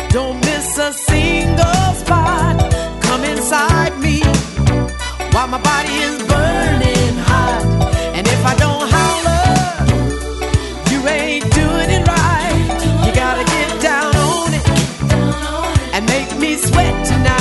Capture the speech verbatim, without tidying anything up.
Don't miss a single spot. Come inside me while my body is burning hot. And if I don't holler, you ain't doing it right. You gotta get down on it and make me sweat tonight.